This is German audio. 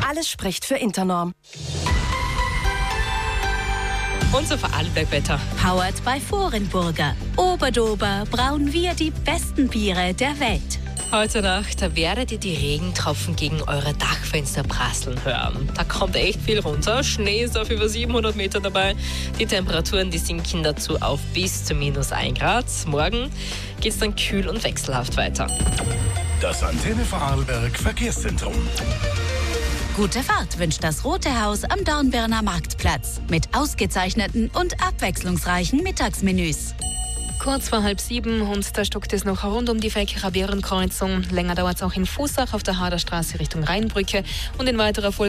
Alles spricht für Internorm. Unser Vorarlberg-Wetter. Powered by Vorenburger. Oberdober brauen wir die besten Biere der Welt. Heute Nacht werdet ihr die Regentropfen gegen eure Dachfenster prasseln hören. Da kommt echt viel runter. Schnee ist auf über 700 Meter dabei. Die Temperaturen, die sinken dazu auf bis zu -1 Grad. Morgen geht es dann kühl und wechselhaft weiter. Das Antenne Vorarlberg Verkehrszentrum. Gute Fahrt wünscht das Rote Haus am Dornbirner Marktplatz mit ausgezeichneten und abwechslungsreichen Mittagsmenüs. Kurz vor 6:30 und da stockt es noch rund um die Feckerer Bärenkreuzung. Länger dauert es auch in Fußach auf der Haderstraße Richtung Rheinbrücke und in weiterer Folge